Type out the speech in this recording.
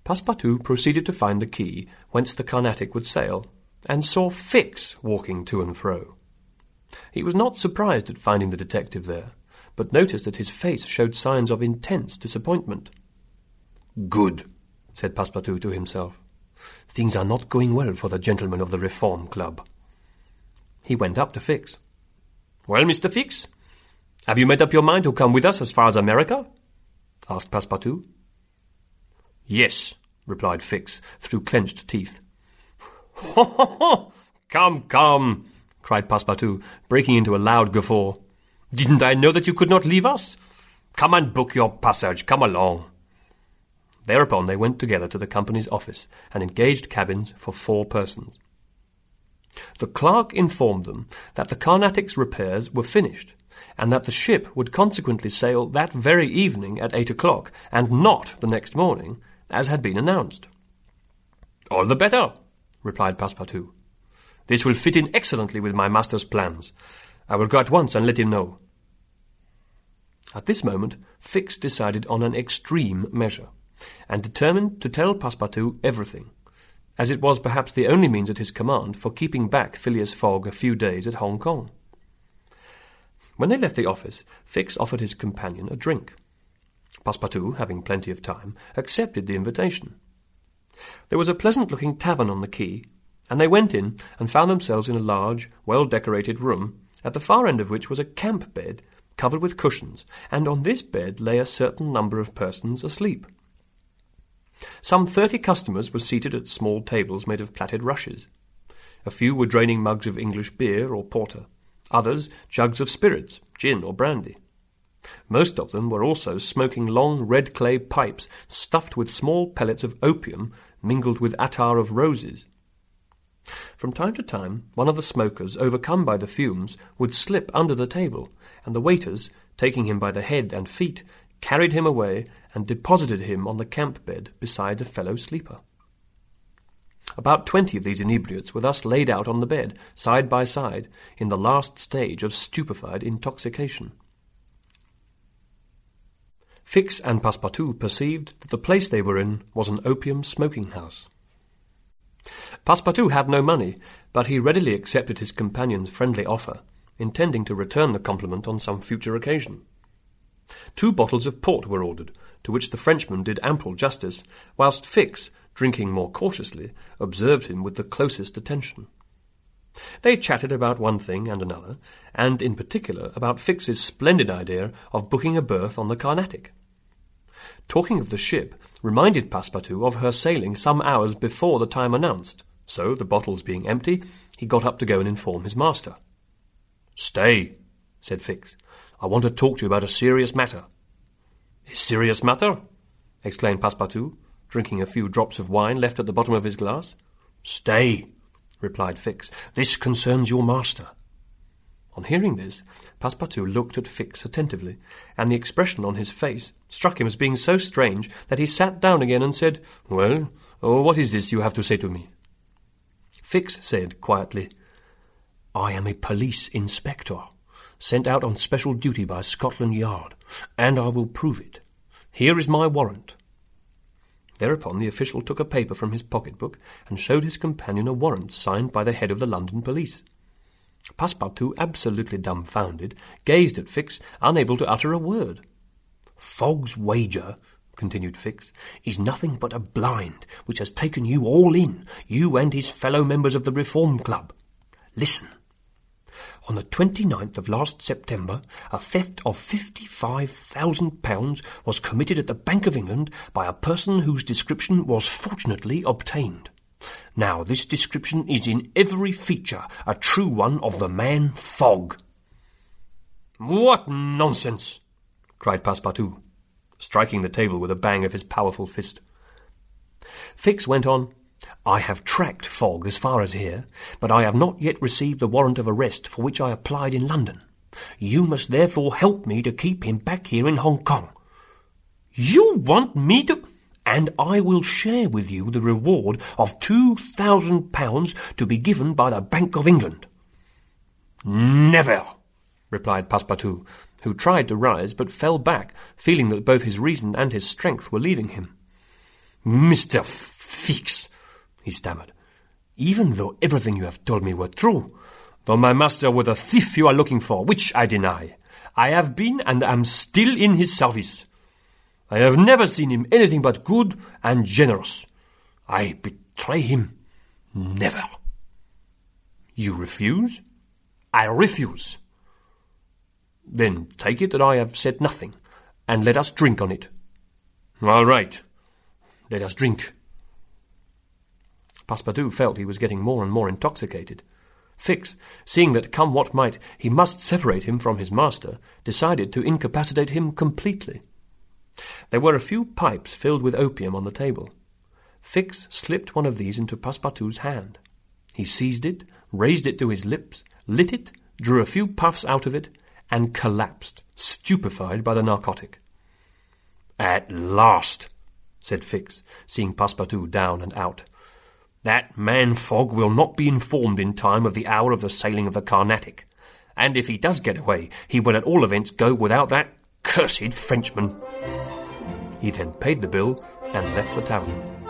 Passepartout proceeded to find the quay whence the Carnatic would sail, and saw Fix walking to and fro. He was not surprised at finding the detective there, but noticed that his face showed signs of intense disappointment. "Good," said Passepartout to himself. "Things are not going well for the gentlemen of the Reform Club." He went up to Fix. "Well, Mr. Fix, have you made up your mind to come with us as far as America?" asked Passepartout. "Yes," replied Fix, through clenched teeth. "Ho, ho, ho! Come, come!" cried Passepartout, breaking into a loud guffaw. "Didn't I know that you could not leave us? Come and book your passage. Come along." Thereupon they went together to the company's office and engaged cabins for 4 persons. The clerk informed them that the Carnatic's repairs were finished, and that the ship would consequently sail that very evening at 8 o'clock, and not the next morning, as had been announced. "All the better," replied Passepartout. "This will fit in excellently with my master's plans. I will go at once and let him know." At this moment, Fix decided on an extreme measure, and determined to tell Passepartout everything, as it was perhaps the only means at his command for keeping back Phileas Fogg a few days at Hong Kong. When they left the office, Fix offered his companion a drink. Passepartout, having plenty of time, accepted the invitation. There was a pleasant-looking tavern on the quay, and they went in and found themselves in a large, well-decorated room, at the far end of which was a camp bed covered with cushions, and on this bed lay a certain number of persons asleep. Some 30 customers were seated at small tables made of plaited rushes. A few were draining mugs of English beer or porter, others jugs of spirits, gin or brandy. Most of them were also smoking long red clay pipes stuffed with small pellets of opium mingled with attar of roses. From time to time, one of the smokers, overcome by the fumes, would slip under the table, and the waiters, taking him by the head and feet, carried him away and deposited him on the camp bed beside a fellow sleeper. About 20 of these inebriates were thus laid out on the bed, side by side, in the last stage of stupefied intoxication. Fix and Passepartout perceived that the place they were in was an opium smoking-house. Passepartout had no money, but he readily accepted his companion's friendly offer, intending to return the compliment on some future occasion. 2 bottles of port were ordered, to which the Frenchman did ample justice, whilst Fix, drinking more cautiously, observed him with the closest attention. They chatted about one thing and another, and in particular about Fix's splendid idea of booking a berth on the Carnatic. Talking of the ship reminded Passepartout of her sailing some hours before the time announced, so, the bottles being empty, he got up to go and inform his master. "Stay," said Fix. "I want to talk to you about a serious matter." "A serious matter?" exclaimed Passepartout, drinking a few drops of wine left at the bottom of his glass. "Stay," replied Fix. "This concerns your master." On hearing this, Passepartout looked at Fix attentively, and the expression on his face struck him as being so strange that he sat down again and said, "Well, what is this you have to say to me?" Fix said quietly, "I am a police inspector, sent out on special duty by Scotland Yard, and I will prove it. Here is my warrant." Thereupon the official took a paper from his pocket-book and showed his companion a warrant signed by the head of the London police. Passepartout, absolutely dumbfounded, gazed at Fix, unable to utter a word. "Fogg's wager," continued Fix, "is nothing but a blind which has taken you all in, you and his fellow members of the Reform Club. Listen. On the 29th of last September, a theft of £55,000 was committed at the Bank of England by a person whose description was fortunately obtained. Now, this description is in every feature a true one of the man Fogg." "What nonsense!" cried Passepartout, striking the table with a bang of his powerful fist. Fix went on, "I have tracked Fogg as far as here, but I have not yet received the warrant of arrest for which I applied in London. You must therefore help me to keep him back here in Hong Kong." "You want me to—" "And I will share with you the reward of £2,000 to be given by the Bank of England." "Never!" replied Passepartout, who tried to rise but fell back, feeling that both his reason and his strength were leaving him. Mr. Fix, he stammered, even though everything you have told me were true, though my master were the thief you are looking for, which I deny, I have been and am still in his service. I have never seen him anything but good and generous. I betray him never. You refuse? I refuse. Then take it that I have said nothing, and let us drink on it. All right, let us drink. Passepartout felt he was getting more and more intoxicated. Fix, seeing that come what might, he must separate him from his master, decided to incapacitate him completely. There were a few pipes filled with opium on the table. Fix slipped one of these into Passepartout's hand. He seized it, raised it to his lips, lit it, drew a few puffs out of it, and collapsed, stupefied by the narcotic. At last, said Fix, seeing Passepartout down and out. That man Fogg will not be informed in time of the hour of the sailing of the Carnatic, and if he does get away, he will at all events go without that cursed Frenchman. He then paid the bill and left the tavern.